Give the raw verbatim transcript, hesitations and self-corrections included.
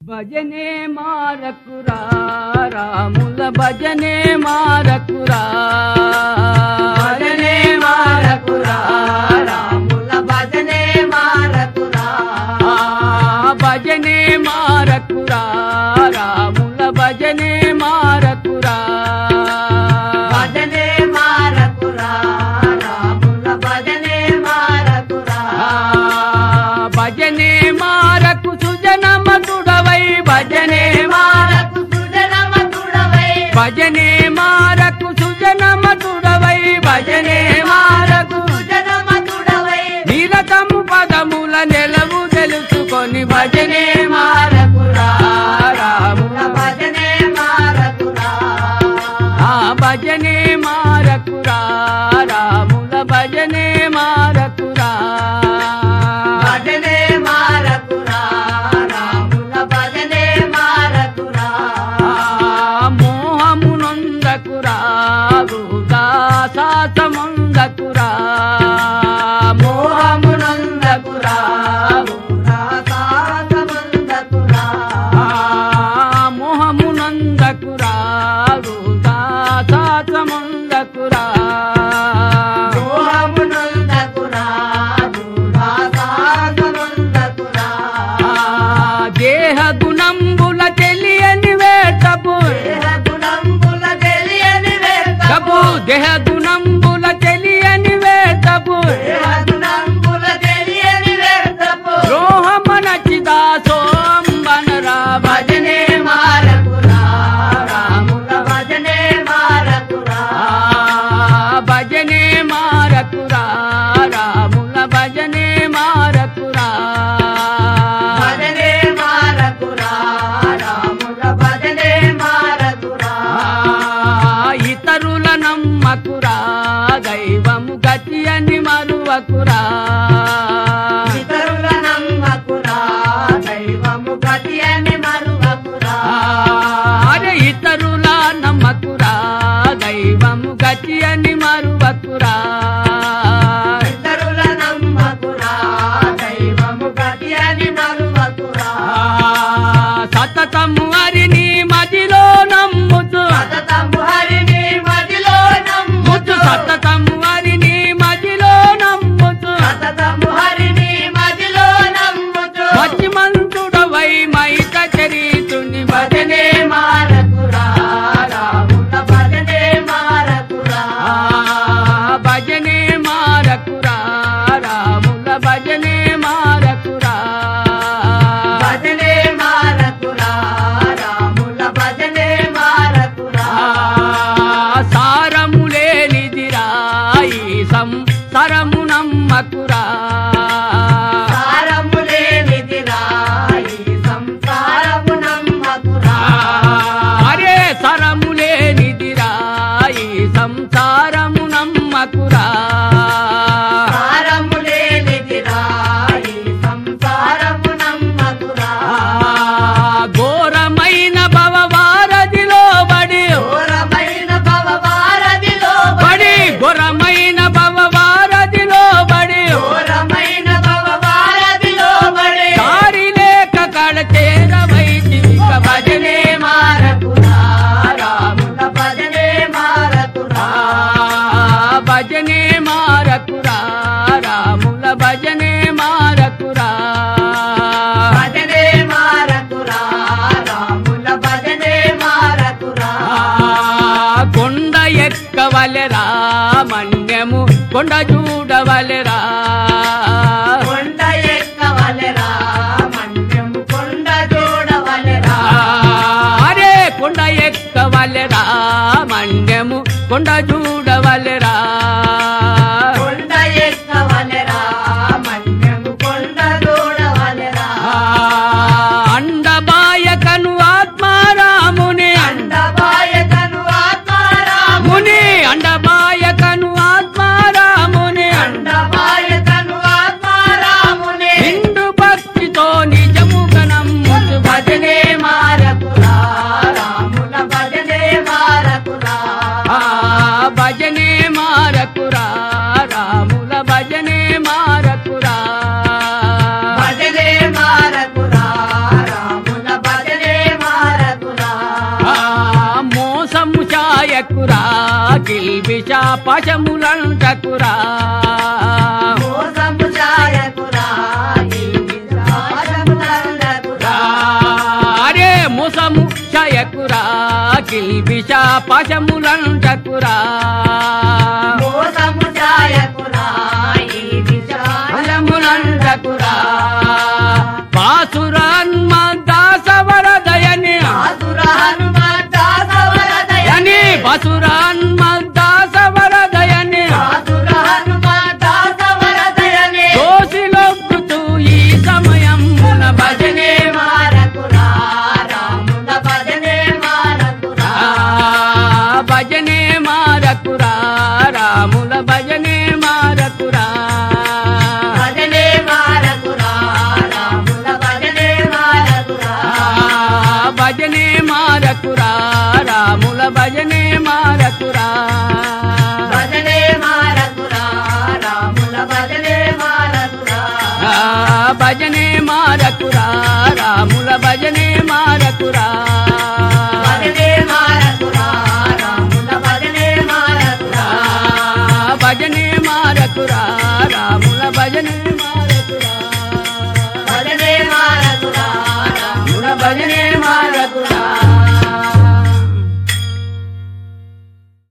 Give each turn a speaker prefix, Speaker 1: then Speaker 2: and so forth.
Speaker 1: భజనే మారకురా రాముల భజనే మారకురా
Speaker 2: భజనే మారకురా రాముల భజనే మారకురా
Speaker 1: భజనే మారకురా రాముల భజనే మారకురా
Speaker 2: భజనే మారకురా రాముల భజనే మారకురా
Speaker 1: భజనే మారకు సుజనమతుడవై భజనే
Speaker 2: మారకు సుజనమతుడవై
Speaker 1: భజనే మారకు సుజనమతుడవై భజనే మారకు
Speaker 2: సుజనమతుడవై
Speaker 1: నిరతము పదముల నెలవు తెలుసుకొని భజనే
Speaker 2: మారకురా
Speaker 1: రాముల
Speaker 2: భజనే మారకురా
Speaker 1: ఆ భజనే మారకురా రాముల భజనే మారకురా
Speaker 2: భజనే మారకురా రాముల భజనే మారకురా
Speaker 1: మోహమునందకురా వృదాసాసముందకురా
Speaker 2: మోహమునందకురా వృదాసాసముందకురా
Speaker 1: మోహమునందకురా వృదాసాసముందకురా
Speaker 2: మోహమునందకురా వృదాసాసముందకురా
Speaker 1: దేహ గుణంబుల తెలియని వేటపు
Speaker 2: దేహ గుణంబుల తెలియని వేటపు
Speaker 1: దేహ గుణంబుల తెలియని వేటపు
Speaker 2: దేహ గుణంబుల తెలియని వేటపు
Speaker 1: రోహమనచిదా సోంబనరా
Speaker 2: భజనే మారకురా రాముల భజనే మారకురా
Speaker 1: భజనే మారకురా రాముల భజనే మారకురా
Speaker 2: భజనే మారకురా రాముల భజనే మారకురా
Speaker 1: ఇతరుల నమ్మకురా దైవము గతి అని మరువకురా
Speaker 2: ఇతరుల నమ్మకురా దైవము గతి అని మరువకురా
Speaker 1: అరే ఇతరుల నమ్మకురా దైవము గతి అని మరువకురా
Speaker 2: ఇతరుల నమ్మకురా దైవము గతి అని మరువకురా
Speaker 1: సతతము హరిని మదిలో నమ్ముతూ
Speaker 2: సతతము హరిని మదిలో
Speaker 1: ముత్తు
Speaker 2: నమ్ముతూ
Speaker 1: సతతము హరిని మదిలో నమ్ముతూ
Speaker 2: సతతము హరిని మదిలో నమ్ముతూ
Speaker 1: మతిమంతుడవై మైత చరితుని భజనే
Speaker 2: మారకురా రాముల భజనే మారకురా
Speaker 1: భజనే మారకురా రాముల భజనే మారకురా
Speaker 2: భజనే మారకురా రాముల భజనే మారకురా
Speaker 1: సారములేనిదిరా ఈ సంసారము నమ్మకురా
Speaker 2: సారములేనిదిరా ఈ సంసారము నమ్మకురా
Speaker 1: అరే సరములేనిదిరా ఈ సంసారము నమ్మకురా
Speaker 2: సారములేనిదిరా ఈ సంసారము నమ్మకురా
Speaker 1: ఘోరమైన భవవారధిలో బడి
Speaker 2: ఘోరమైన భవవారధిలో
Speaker 1: బడి ఘోరమైన భవవారధిలో బడి
Speaker 2: ఘోరమైన భవవారధిలో బడి
Speaker 1: దారి లేక కడ చేరవైదిక భజనే
Speaker 2: మారకురా రాముల భజనే మారకురా
Speaker 1: భజనే మారకురా రాముల భజనే మారకురా
Speaker 2: భజనే మారకురా రాముల భజనే మారకురా
Speaker 1: కొండ ఎక్కవలెరా మన్యము కొండ చూడవలెరా
Speaker 2: కొండ ఎక్కవలెరా మన్యము కొండ చూడవలెరా
Speaker 1: అరే కొండ ఎక్కవలెరా మన్యము కొండ చూడవలెరా
Speaker 2: కొండ ఎక్కవలెరా మన్యము కొండ చూడవలెరా
Speaker 1: అండబాయకను ఆత్మారాముని
Speaker 2: అండబాయకను ఆత్మారాముని
Speaker 1: ముని అండబాయకను ఆత్మారాముని
Speaker 2: అండబాయకను ఆత్మారాముని
Speaker 1: నిండు భక్తితో నిజముగా నమ్ముచు భజనే
Speaker 2: భజనే మారకురా రాముల భజనే మారకురా
Speaker 1: భజ పాశములంటకురా
Speaker 2: మోసము జాయకురా పాశములంటకురా
Speaker 1: అరే మోసము చయకురా కిల్బిష పాశములంటకురా